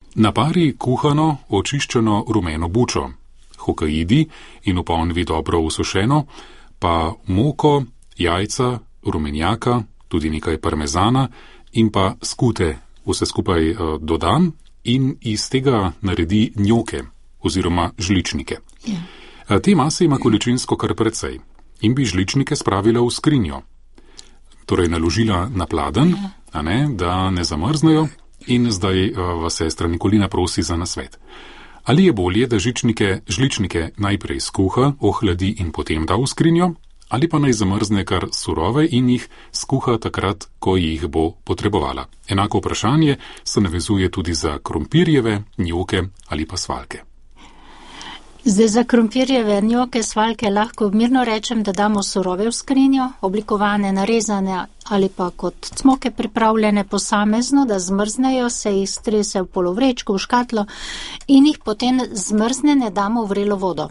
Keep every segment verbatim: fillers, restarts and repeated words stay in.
Napari kuhano, očiščeno rumeno bučo, hokaidi in v ponvi dobro usušeno, pa moko, jajca, rumenjaka, tudi nekaj parmezana in pa skute. Vse skupaj uh, dodam in iz tega naredi njoke oziroma žličnike. Ja. Uh, te mase ima količinsko kar precej in bi žličnike spravila v skrinjo. Torej naložila na pladenj, Ja. a ne, da ne zamrznejo in zdaj uh, vas sestra Nikolina prosi za nasvet. Ali je bolje, da žičnike, žličnike najprej skuha, ohladi in potem da v skrinjo, ali pa naj zamrzne kar surove in jih skuha takrat, ko jih bo potrebovala. Enako vprašanje se navezuje tudi za krompirjeve, njoke ali pa svaljke. Zdaj za krompirjeve njoke, svaljke lahko mirno rečem, da damo surove v skrinjo, oblikovane, narezane ali pa kot cmoke pripravljene posamezno, da zmrznejo, se jih strese v polovrečko, v škatlo in jih potem zmrznene damo v vrelo vodo.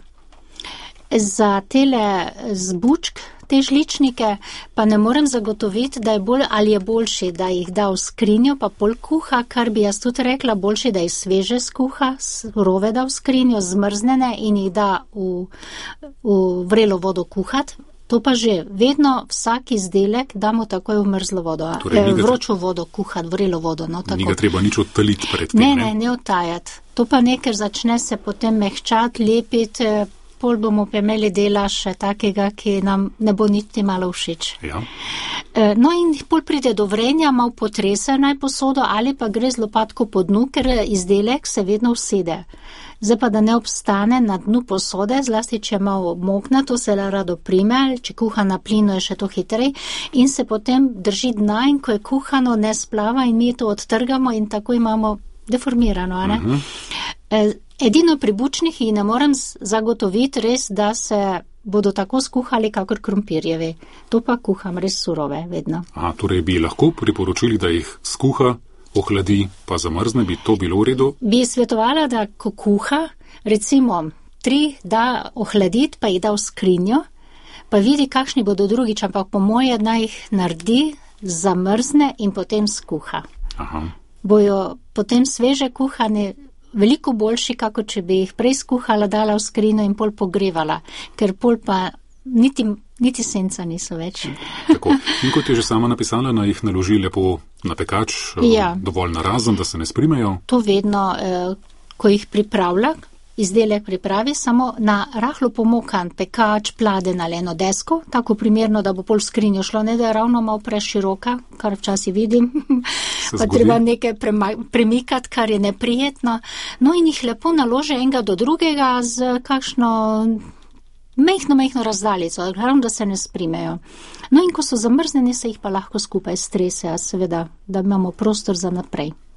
Za tele zbučk, te žličnike, pa ne morem zagotoviti, da je bolj, ali je boljši, da jih da v skrinjo, pa pol kuha, kar bi jaz tudi rekla, boljši, da jih sveže skuha, surove da v skrinjo, zmrznene in jih da v, v vrelo vodo kuhat. To pa že vedno vsak izdelek damo takoj v mrzlo vodo, Torej, eh, ni ga vročo vodo kuhat, vrelo vodo. No, Ni tako. ga treba nič odtaliti pred tem, Ne, ne? ne, ne odtajati. To pa nekaj začne se potem mehčati, lepiti, eh, pol bomo pa imeli dela še takega, ki nam ne bo niti malo všeč. Ja. E, No in pol pride do vrenja, malo potrese naj posodo ali pa gre z lopatko po dnu, ker izdelek se vedno usede. Zdaj pa, da ne obstane na dnu posode, zlasti če je malo mokna, to se rado prime, če kuha na plinu je še to hitrej in se potem drži dna in ko je kuhano, ne splava in mi to odtrgamo in tako imamo deformirano, a ne? Mhm. E, Edino pri bučnih ji ne morem z- zagotoviti res, da se bodo tako skuhali, kakor krompirjevi. To pa kuham res surove, vedno. Aha, torej bi lahko priporočili, da jih skuha, ohladi, pa zamrzne, bi to bilo v redu? Bi svetovala, da ko kuha, recimo tri da ohladiti, pa jih da v skrinjo, pa vidi, kakšni bodo drugič, ampak po moje naj jih naredi, zamrzne in potem skuha. Aha. Bojo potem sveže kuhane veliko boljši, kako če bi jih prej skuhala, dala v skrinjo in pol pogrevala, ker pol pa niti, niti senca niso več. Tako. In kot je že sama napisala, naj jih naloži lepo na pekač, eh, Ja. dovolj narazen, da se ne sprimejo. To vedno, eh, ko jih pripravlja, izdelek pripravi, samo na rahlo pomokan pekač, pladen ali eno desko, tako primerno, da bo pol v skrinjo šlo, ne da je ravno malo preširoka, kar včasih vidim, Se pa zgodi. treba nekaj prema- premikati, kar je neprijetno. No in jih lepo nalože enega do drugega z kakšno mehno, mehno razdaljico, ravno da se ne sprimejo. No in ko so zamrznjeni, se jih pa lahko skupaj strese, a seveda, da imamo prostor za naprej.